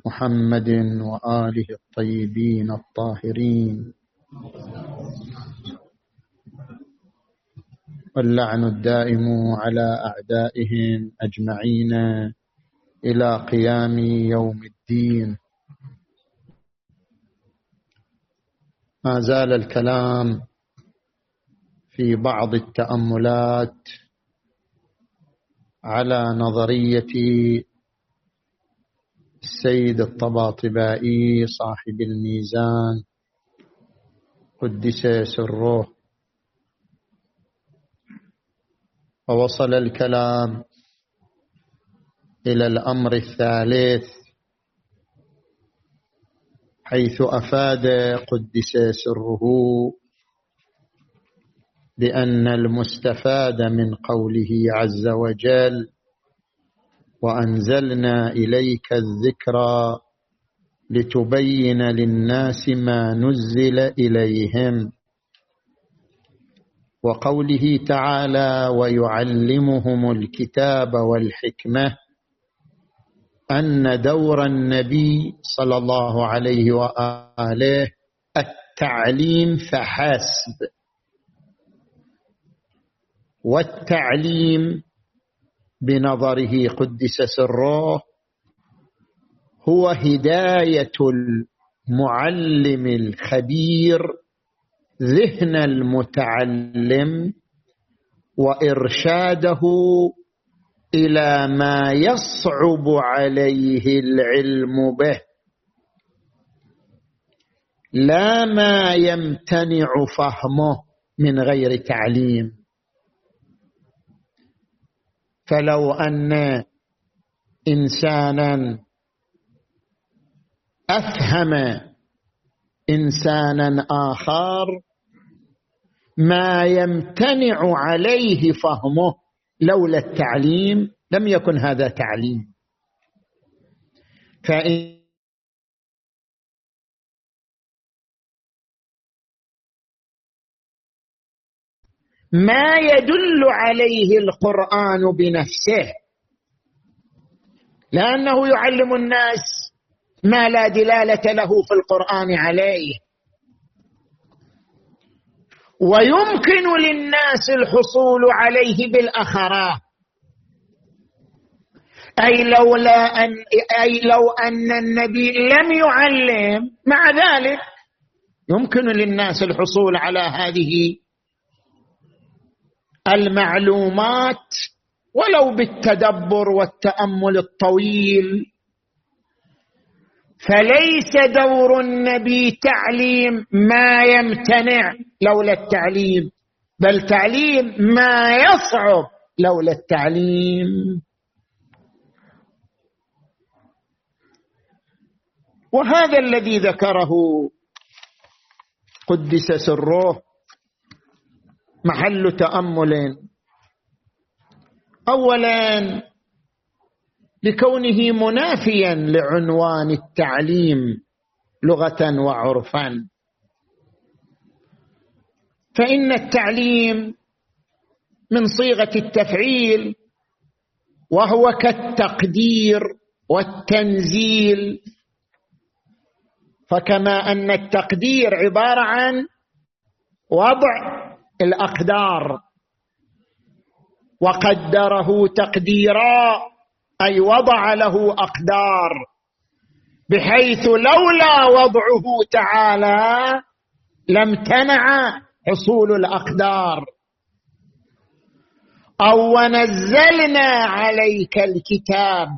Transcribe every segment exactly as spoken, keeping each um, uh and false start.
محمد وآله الطيبين الطاهرين، واللعن الدائم على أعدائهم أجمعين إلى قيام يوم الدين. ما زال الكلام في بعض التأملات على نظرية السيد الطباطبائي صاحب الميزان قدس سره، ووصل الكلام إلى الأمر الثالث، حيث أفاد قدس سره بأن المستفاد من قوله عز وجل وأنزلنا إليك الذكرى لتبين للناس ما نزل إليهم، وقوله تعالى ويعلمهم الكتاب والحكمة، أن دور النبي صلى الله عليه وآله التعليم فحسب، والتعليم بنظره قدس سره هو هداية المعلم الخبير ذهن المتعلم وإرشاده إلى ما يصعب عليه العلم به، لا ما يمتنع فهمه من غير تعليم. فلو أن إنسانا أفهم إنسانا آخر ما يمتنع عليه فهمه لولا التعليم لم يكن هذا تعليم. فإن ما يدل عليه القرآن بنفسه، لأنه يعلم الناس ما لا دلالة له في القرآن عليه، ويمكن للناس الحصول عليه بالأخرى، أي, لولا أن أي لو أن النبي لم يعلم، مع ذلك يمكن للناس الحصول على هذه المعلومات ولو بالتدبر والتأمل الطويل. فليس دور النبي تعليم ما يمتنع لولا التعليم، بل تعليم ما يصعب لولا التعليم. وهذا الذي ذكره قدس سره محل تأمل. أولا لكونه منافيا لعنوان التعليم لغة وعرفا، فإن التعليم من صيغة التفعيل، وهو كالتقدير والتنزيل. فكما أن التقدير عبارة عن وضع الأقدار، وقدره تقديرا أي وضع له أقدار، بحيث لولا وضعه تعالى لم تنع حصول الأقدار. أو ونزلنا عليك الكتاب،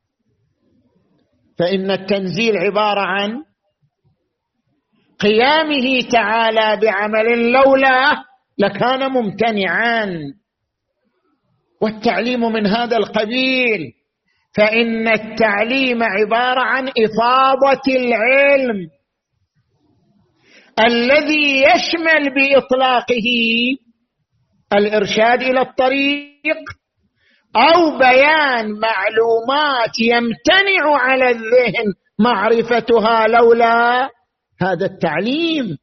فإن التنزيل عبارة عن قيامه تعالى بعمل لولا لكان ممتنعا، والتعليم من هذا القبيل. فإن التعليم عبارة عن إفاضة العلم الذي يشمل بإطلاقه الإرشاد إلى الطريق أو بيان معلومات يمتنع على الذهن معرفتها لولا هذا التعليم.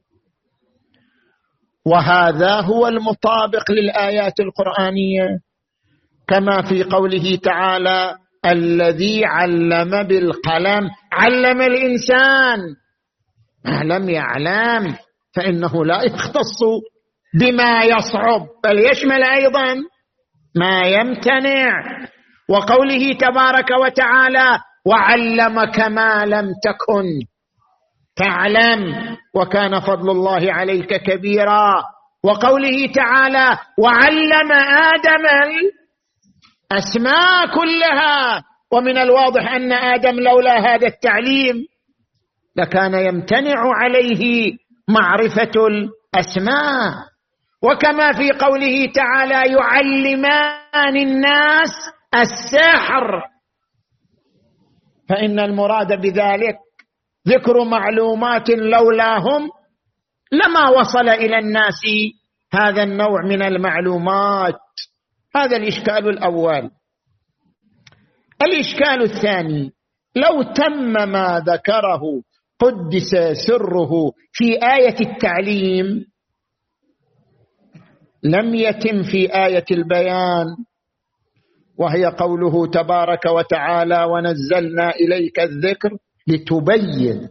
وهذا هو المطابق للآيات القرآنية، كما في قوله تعالى الذي علم بالقلم علم الإنسان ما لم يعلم فإنه لا يختص بما يصعب بل يشمل أيضا ما يمتنع. وقوله تبارك وتعالى وعلمك ما لم تكن تعلم وكان فضل الله عليك كبيرا. وقوله تعالى وعلم آدم الأسماء كلها، ومن الواضح أن آدم لولا هذا التعليم لكان يمتنع عليه معرفة الأسماء. وكما في قوله تعالى يعلمان الناس السحر، فإن المراد بذلك ذكر معلومات لولاهم لما وصل إلى الناس هذا النوع من المعلومات. هذا الإشكال الأول. الإشكال الثاني لو تم ما ذكره قدس سره في آية التعليم لم يتم في آية البيان، وهي قوله تبارك وتعالى ونزلنا إليك الذكر لتبين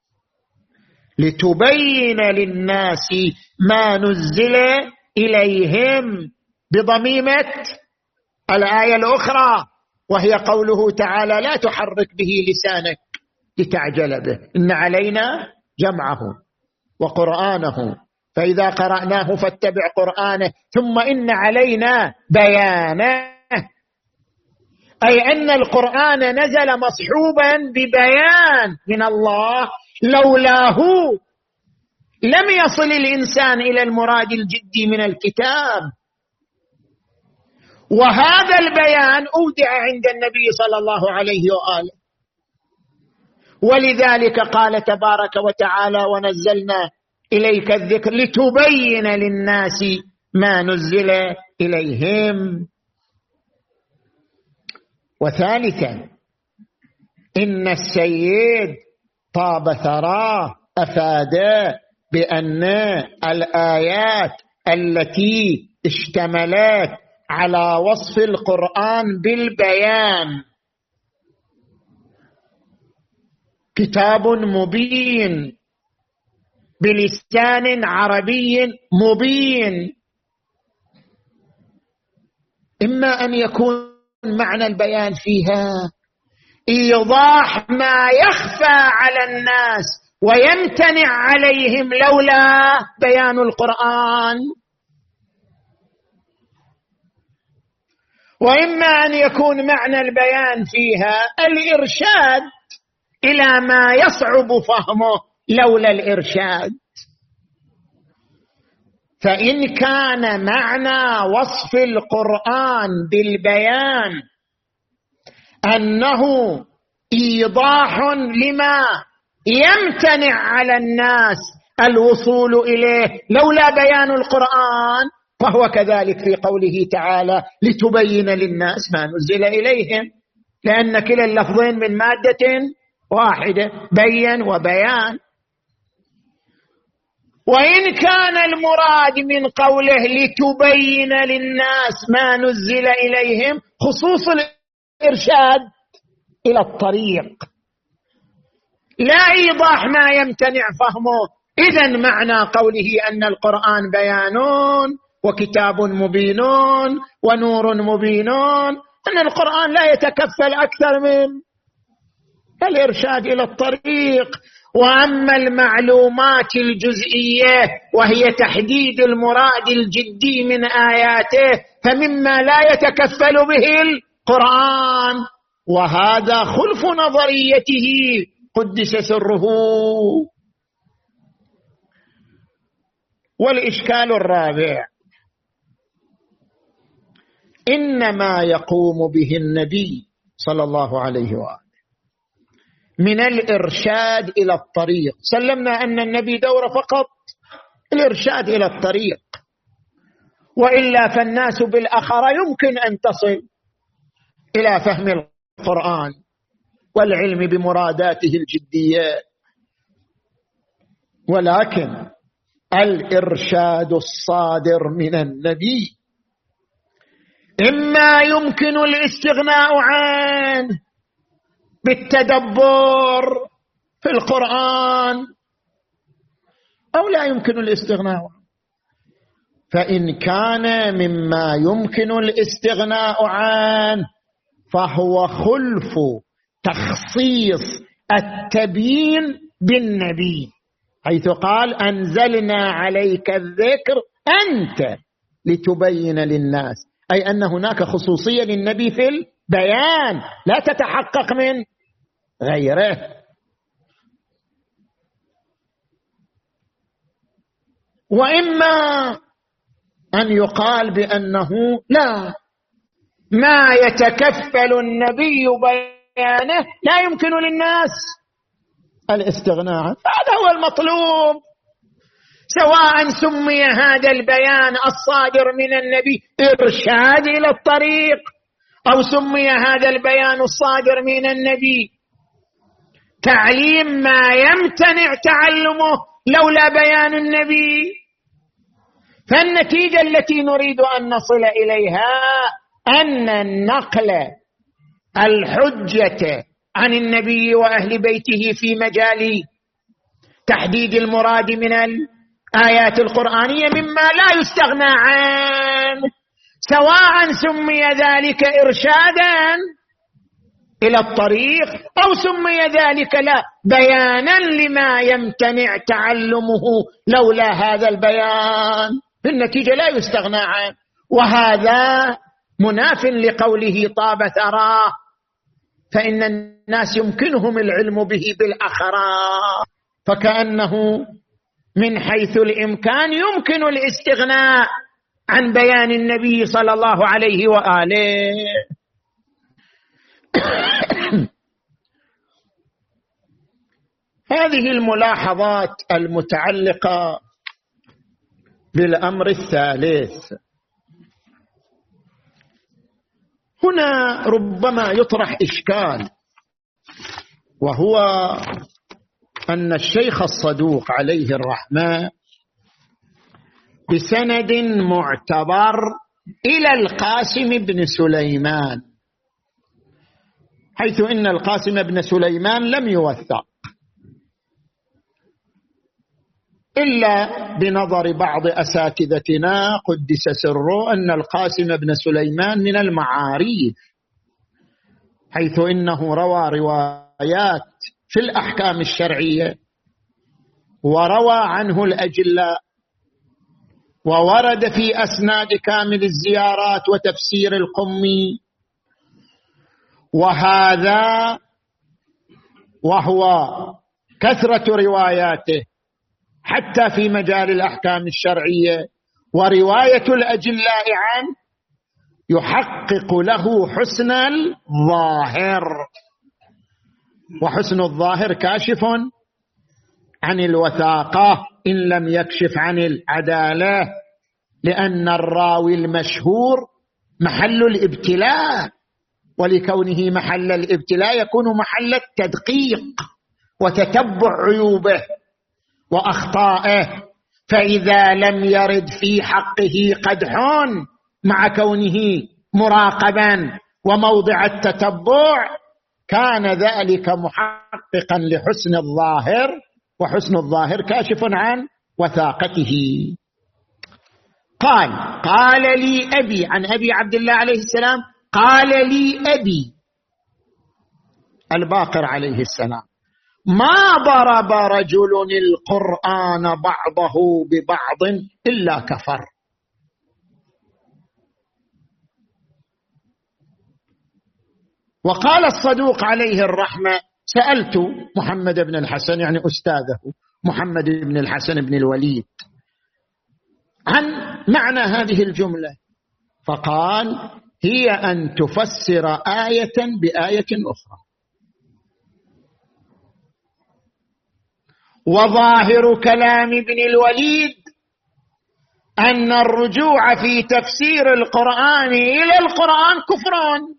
لتبين للناس ما نزل إليهم بضميمة الآية الأخرى، وهي قوله تعالى لا تحرك به لسانك لتعجل به إن علينا جمعه وقرآنه فإذا قرأناه فاتبع قرآنه ثم إن علينا بيانه، أي أن القرآن نزل مصحوبا ببيان من الله لولاه لم يصل الإنسان إلى المراد الجدي من الكتاب. وهذا البيان أودع عند النبي صلى الله عليه وآله، ولذلك قال تبارك وتعالى ونزلنا إليك الذكر لتبين للناس ما نزل إليهم. وثالثا إن السيد طاب ثراه أفاد بأن الآيات التي اشتملت على وصف القرآن بالبيان كتاب مبين بلسان عربي مبين، إما أن يكون معنى البيان فيها إيضاح ما يخفى على الناس ويمتنع عليهم لولا بيان القرآن، وإما أن يكون معنى البيان فيها الإرشاد إلى ما يصعب فهمه لولا الإرشاد. فإن كان معنى وصف القرآن بالبيان أنه إيضاح لما يمتنع على الناس الوصول إليه لولا بيان القرآن، فهو كذلك في قوله تعالى لتبين للناس ما نزل إليهم، لأن كلا اللفظين من مادة واحدة بين وبيان. وإن كان المراد من قوله لتبين للناس ما نزل إليهم خصوص الإرشاد إلى الطريق لا إيضاح ما يمتنع فهمه، إذن معنى قوله أن القرآن بيان وكتاب مبين ونور مبين أن القرآن لا يتكفل أكثر من الإرشاد إلى الطريق. وأما المعلومات الجزئية وهي تحديد المراد الجدي من آياته فمما لا يتكفل به القرآن، وهذا خلف نظريته قدس سره. والإشكال الرابع إنما يقوم به النبي صلى الله عليه وآله من الإرشاد إلى الطريق. سلمنا أن النبي دوره فقط الإرشاد إلى الطريق، وإلا فالناس بالأخرى يمكن أن تصل إلى فهم القرآن والعلم بمراداته الجدية، ولكن الإرشاد الصادر من النبي إما يمكن الاستغناء عنه بالتدبر في القرآن أو لا يمكن الاستغناء عنه؟ فإن كان مما يمكن الاستغناء عنه فهو خلف تخصيص التبيين بالنبي، حيث قال أنزلنا عليك الذكر أنت لتبين للناس، أي أن هناك خصوصية للنبي في البيان لا تتحقق من غيره. وإما أن يقال بأنه لا، ما يتكفل النبي بيانه لا يمكن للناس الاستغناء عنه، هذا هو المطلوب، سواء سمي هذا البيان الصادر من النبي إرشاد إلى الطريق أو سمي هذا البيان الصادر من النبي تعليم ما يمتنع تعلمه لولا بيان النبي. فالنتيجة التي نريد أن نصل إليها أن النقل الحجة عن النبي وأهل بيته في مجال تحديد المراد من الآيات القرآنية مما لا يستغنى عنه، سواء سمي ذلك إرشادا إلى الطريق أو سمي ذلك لا بيانا لما يمتنع تعلمه لولا هذا البيان، بالنتيجة لا يستغنى عنه. وهذا مناف لقوله طاب ثراه، فإن الناس يمكنهم العلم به بالأخراء، فكأنه من حيث الإمكان يمكن الاستغناء عن بيان النبي صلى الله عليه وآله. هذه الملاحظات المتعلقة بالأمر الثالث. هنا ربما يطرح إشكال، وهو أن الشيخ الصدوق عليه الرحمة بسند معتبر إلى القاسم بن سليمان، حيث إن القاسم بن سليمان لم يوثق إلا بنظر بعض أساتذتنا قدس سره أن القاسم بن سليمان من المعاريف، حيث إنه روى روايات في الأحكام الشرعية وروى عنه الأجلاء، وورد في أسناد كامل الزيارات وتفسير القمي، وهذا وهو كثرة رواياته حتى في مجال الأحكام الشرعية ورواية الأجلاء عنه يحقق له حسن الظاهر، وحسن الظاهر كاشف عن الوثاقة إن لم يكشف عن العدالة، لأن الراوي المشهور محل الابتلاء، ولكونه محل الابتلاء يكون محل التدقيق وتتبع عيوبه وأخطائه، فإذا لم يرد في حقه قدح مع كونه مراقبا وموضع التتبع كان ذلك محققا لحسن الظاهر، وحسن الظاهر كاشف عن وثاقته. قال قال لي أبي، عن أبي عبد الله عليه السلام، قال لي أبي الباقر عليه السلام: ما ضرب رجل القرآن بعضه ببعض إلا كفر. وقال الصدوق عليه الرحمة: سألت محمد بن الحسن، يعني أستاذه محمد بن الحسن بن الوليد، عن معنى هذه الجملة، فقال: هي أن تفسر آية بآية أخرى. وظاهر كلام ابن الوليد أن الرجوع في تفسير القرآن إلى القرآن كفر،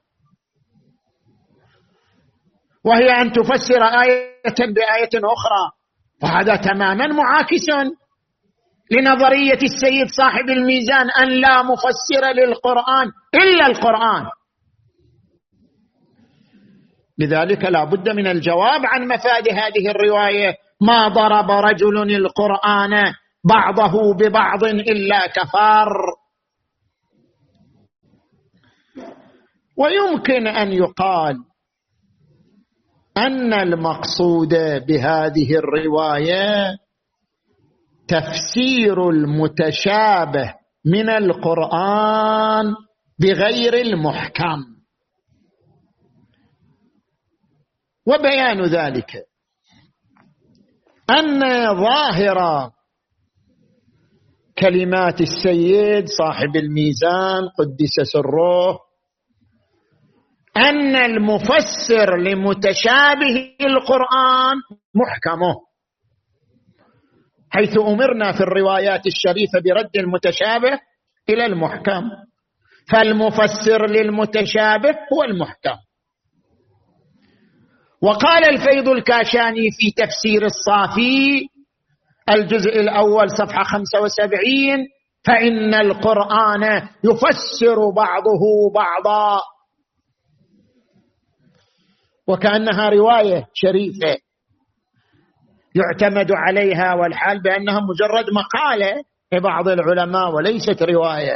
وهي أن تفسر آية بآية أخرى، وهذا تماما معاكس لنظرية السيد صاحب الميزان أن لا مفسر للقرآن إلا القرآن. لذلك لا بد من الجواب عن مفاد هذه الرواية: ما ضرب رجل القرآن بعضه ببعض إلا كفر. ويمكن أن يقال أن المقصود بهذه الرواية تفسير المتشابه من القرآن بغير المحكم، وبيان ذلك أن ظاهر كلمات السيد صاحب الميزان قدس سره أن المفسر لمتشابه القرآن محكمه، حيث أمرنا في الروايات الشريفة برد المتشابه إلى المحكم، فالمفسر للمتشابه هو المحكم. وقال الفيض الكاشاني في تفسير الصافي الجزء الأول صفحة خمسة وسبعين: فإن القرآن يفسر بعضه بعضا. وكأنها رواية شريفة يعتمد عليها، والحال بأنها مجرد مقالة لبعض العلماء وليست رواية.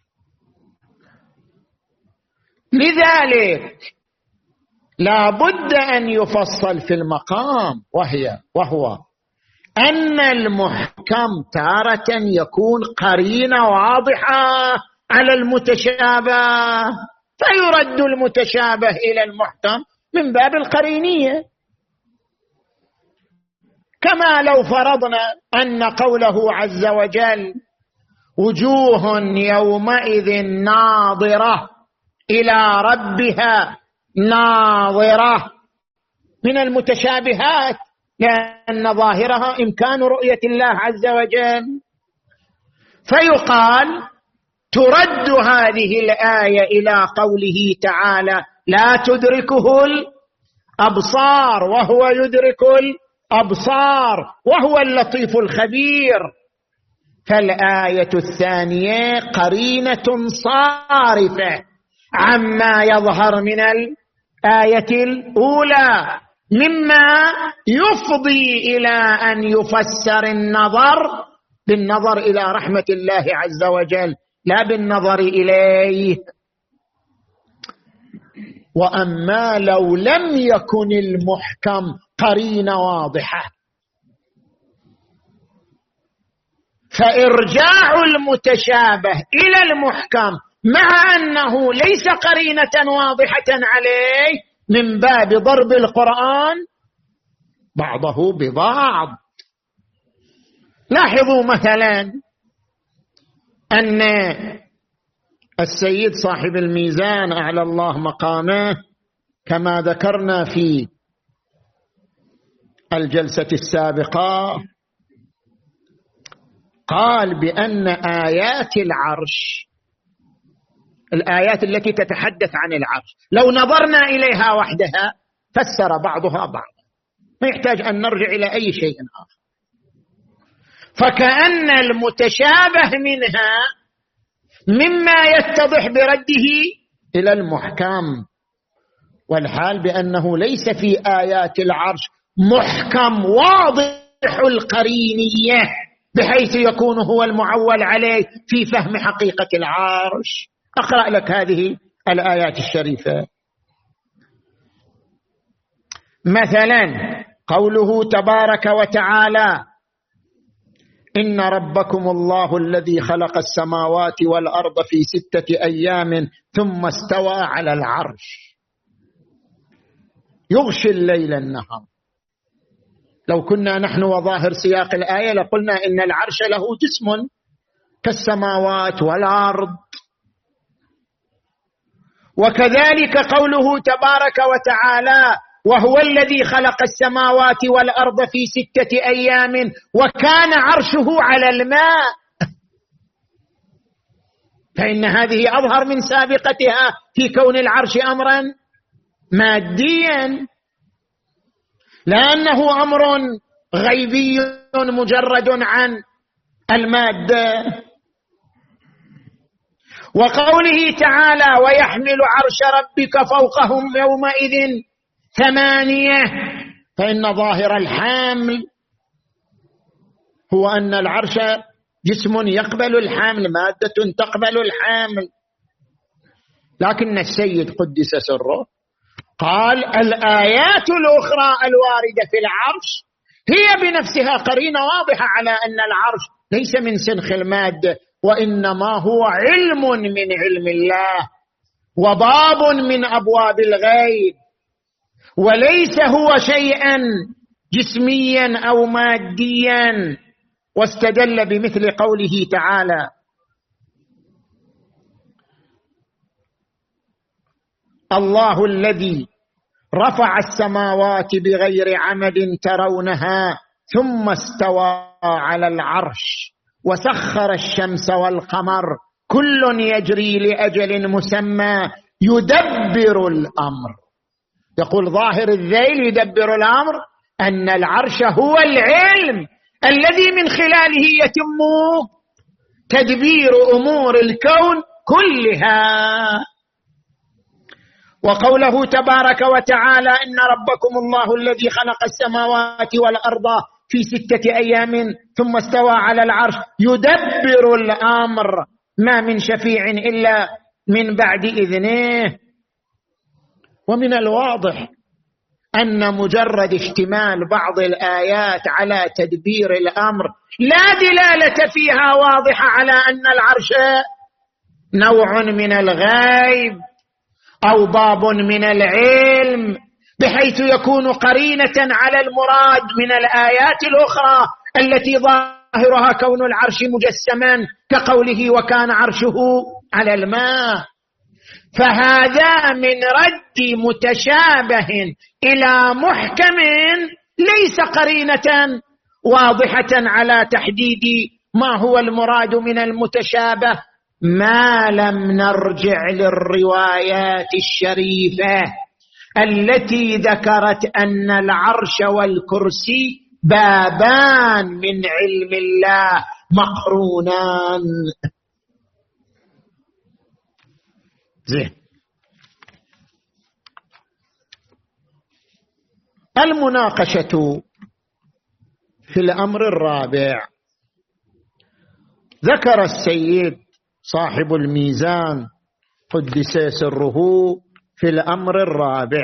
لذلك لا بد أن يفصل في المقام، وهي وهو أن المحكم تارة يكون قرينة واضحة على المتشابه، فيرد المتشابه إلى المحكم من باب القرينية، كما لو فرضنا أن قوله عز وجل: وجوه يومئذ ناظرة إلى ربها ناظرة، من المتشابهات، لأن ظاهرها إمكان رؤية الله عز وجل، فيقال ترد هذه الآية إلى قوله تعالى: لا تدركه الأبصار وهو يدرك الأبصار وهو اللطيف الخبير. فالآية الثانية قرينة صارفة عما يظهر من الآية الأولى، مما يفضي إلى أن يفسر النظر بالنظر إلى رحمة الله عز وجل لا بالنظر إليه. وأما لو لم يكن المحكم قرينة واضحة، فإرجاع المتشابه إلى المحكم مع أنه ليس قرينة واضحة عليه من باب ضرب القرآن بعضه ببعض. لاحظوا مثلا أن السيد صاحب الميزان أعلى الله مقامه كما ذكرنا في الجلسة السابقة قال بأن آيات العرش، الآيات التي تتحدث عن العرش، لو نظرنا إليها وحدها فسر بعضها بعضا، ما يحتاج أن نرجع إلى أي شيء آخر، فكأن المتشابه منها مما يتضح برده إلى المحكم، والحال بأنه ليس في آيات العرش محكم واضح القرينية بحيث يكون هو المعول عليه في فهم حقيقة العرش. أقرأ لك هذه الآيات الشريفة. مثلا قوله تبارك وتعالى: إن ربكم الله الذي خلق السماوات والأرض في ستة أيام ثم استوى على العرش يغشي الليل النهار. لو كنا نحن وظاهر سياق الآية لقلنا إن العرش له جسم كالسماوات والأرض. وكذلك قوله تبارك وتعالى: وهو الذي خلق السماوات والأرض في ستة أيام وكان عرشه على الماء، فإن هذه أظهر من سابقتها في كون العرش أمرا ماديا، لأنه أمر غيبي مجرد عن المادة. وقوله تعالى: ويحمل عرش ربك فوقهم يومئذ ثمانية، فإن ظاهر الحمل هو أن العرش جسم يقبل الحمل، مادة تقبل الحمل. لكن السيد قدس سره قال الآيات الأخرى الواردة في العرش هي بنفسها قرينة واضحة على أن العرش ليس من سنخ المادة، وإنما هو علم من علم الله وباب من أبواب الغيب، وليس هو شيئا جسميا أو ماديا. واستدل بمثل قوله تعالى الله الذي رفع السماوات بغير عمد ترونها ثم استوى على العرش وسخر الشمس والقمر كل يجري لأجل مسمى يدبر الأمر. يقول ظاهر الذيل يدبر الأمر أن العرش هو العلم الذي من خلاله يتم تدبير أمور الكون كلها. وقوله تبارك وتعالى إن ربكم الله الذي خلق السماوات والأرض في ستة أيام ثم استوى على العرش يدبر الأمر ما من شفيع إلا من بعد إذنه. ومن الواضح أن مجرد اشتمال بعض الآيات على تدبير الأمر لا دلالة فيها واضحة على أن العرش نوع من الغيب أو باب من العلم، بحيث يكون قرينة على المراد من الآيات الأخرى التي ظاهرها كون العرش مجسما كقوله وكان عرشه على الماء. فهذا من رد متشابه إلى محكم ليس قرينة واضحة على تحديد ما هو المراد من المتشابه، ما لم نرجع للروايات الشريفة التي ذكرت أن العرش والكرسي بابان من علم الله مقرونان. زين. المناقشة في الأمر الرابع ذكر السيد صاحب الميزان قدس سره في الأمر الرابع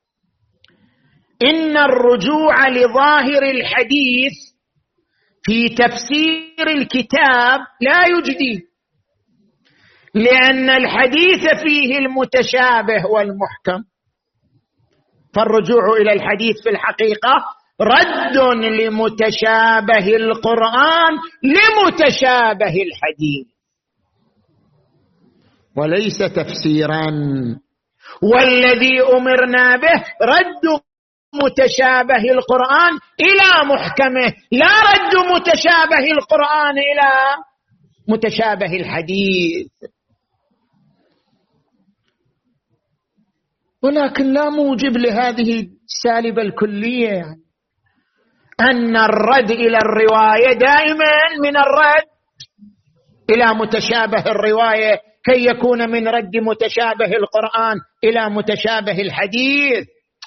إن الرجوع لظاهر الحديث في تفسير الكتاب لا يجدي، لأن الحديث فيه المتشابه والمحكم، فالرجوع إلى الحديث في الحقيقة رد لمتشابه القرآن لمتشابه الحديث وليس تفسيرا. والذي أمرنا به رد متشابه القرآن إلى محكمه، لا رد متشابه القرآن إلى متشابه الحديث. ولكن لا موجب لهذه السالبة الكلية، يعني أن الرد إلى الرواية دائما من الرد إلى متشابه الرواية كي يكون من رد متشابه القرآن إلى متشابه الحديث.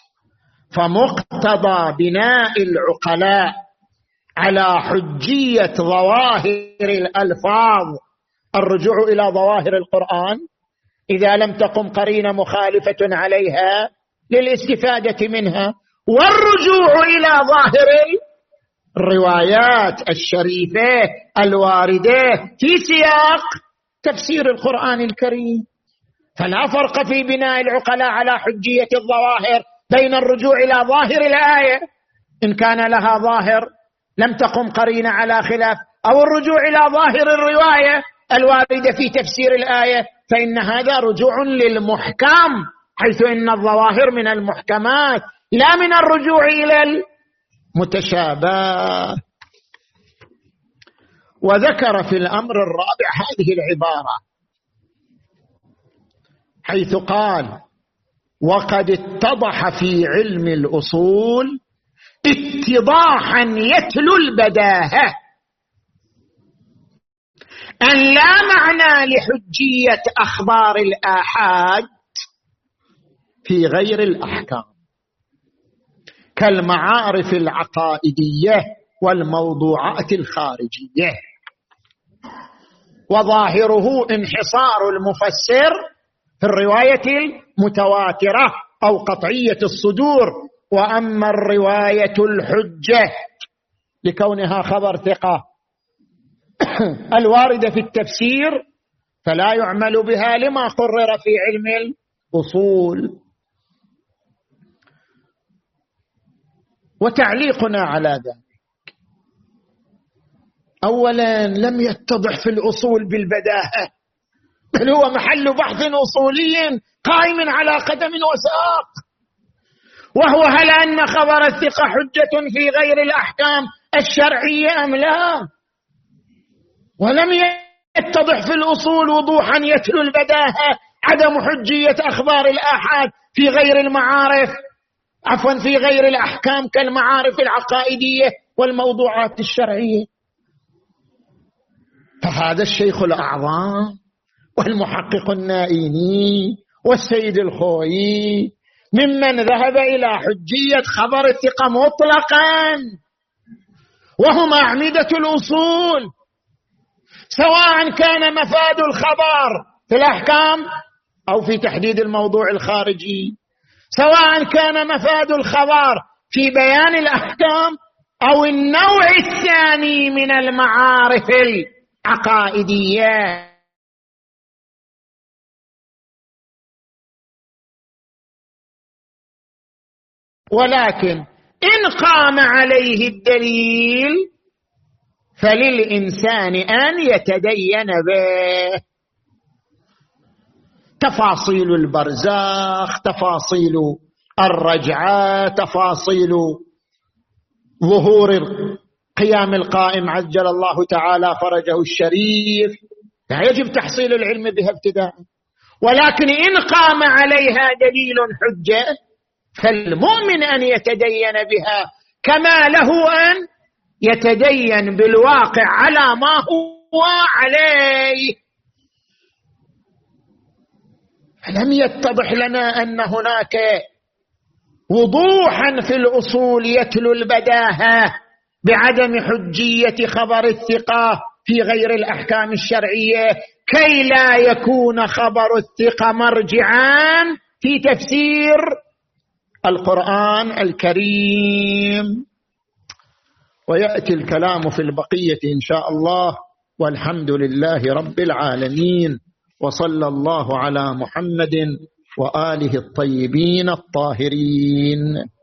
فمقتضى بناء العقلاء على حجية ظواهر الألفاظ الرجوع إلى ظواهر القرآن إذا لم تقم قرينة مخالفة عليها للاستفادة منها، والرجوع إلى ظاهر الروايات الشريفة الواردة في سياق تفسير القرآن الكريم. فلا فرق في بناء العقلاء على حجية الظواهر بين الرجوع إلى ظاهر الآية إن كان لها ظاهر لم تقم قرينة على خلاف، أو الرجوع إلى ظاهر الرواية الواردة في تفسير الآية، فإن هذا رجوع للمحكم، حيث إن الظواهر من المحكمات لا من الرجوع إلى المتشابه. وذكر في الأمر الرابع هذه العبارة حيث قال وقد اتضح في علم الأصول اتضاحا يتلو البداهة أن لا معنى لحجية أخبار الآحاد في غير الأحكام. كالمعارف العقائدية والموضوعات الخارجية. وظاهره انحصار المفسر في الرواية المتواترة أو قطعية الصدور، وأما الرواية الحجة لكونها خبر ثقة الواردة في التفسير فلا يعمل بها لما قرر في علم الأصول. وتعليقنا على ذلك: أولا لم يتضح في الأصول بالبداهة، بل هو محل بحث أصولي قائم على قدم وساق، وهو هل أن خبر الثقة حجة في غير الأحكام الشرعية أم لا؟ ولم يتضح في الأصول وضوحا يتلو البداهة عدم حجية أخبار الآحاد في غير المعارف، عفوا في غير الأحكام كالمعارف العقائدية والموضوعات الشرعية. فهذا الشيخ الأعظم والمحقق النائيني والسيد الخوئي ممن ذهب إلى حجية خبر الثقة مطلقا، وهم أعمدة الأصول، سواء كان مفاد الخبر في الأحكام أو في تحديد الموضوع الخارجي، سواء كان مفاد الخبر في بيان الأحكام أو النوع الثاني من المعارف العقائدية. ولكن إن قام عليه الدليل فللإنسان أن يتدين به. تفاصيل البرزخ، تفاصيل الرجعة، تفاصيل ظهور قيام القائم عجل الله تعالى فرجه الشريف، لا يجب تحصيل العلم بها ابتداء. ولكن إن قام عليها دليل حجة فالمؤمن أن يتدين بها، كما له أن يتدين بالواقع على ما هو عليه. فلم يتضح لنا أن هناك وضوحا في الأصول يتلو البداهة بعدم حجية خبر الثقة في غير الأحكام الشرعية، كي لا يكون خبر الثقة مرجعا في تفسير القرآن الكريم. ويأتي الكلام في البقية إن شاء الله، والحمد لله رب العالمين، وصلى الله على محمد وآله الطيبين الطاهرين.